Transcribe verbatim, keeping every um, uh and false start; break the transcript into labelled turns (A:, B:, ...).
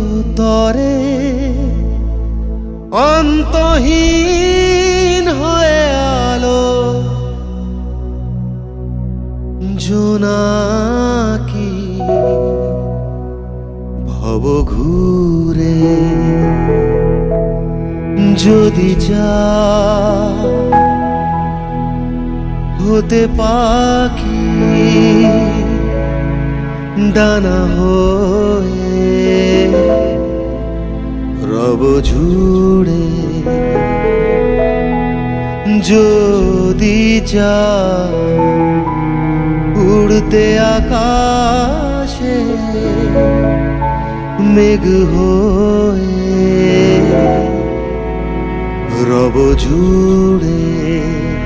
A: তরে অন্তহীন হয়ে আলো জোনাকি ভব ঘুরে যদি যা হতে পাখি ডানা হয়ে রব জুড়ে যদি যা উড়তে আকাশে মেঘ হয়ে রব জুড়ে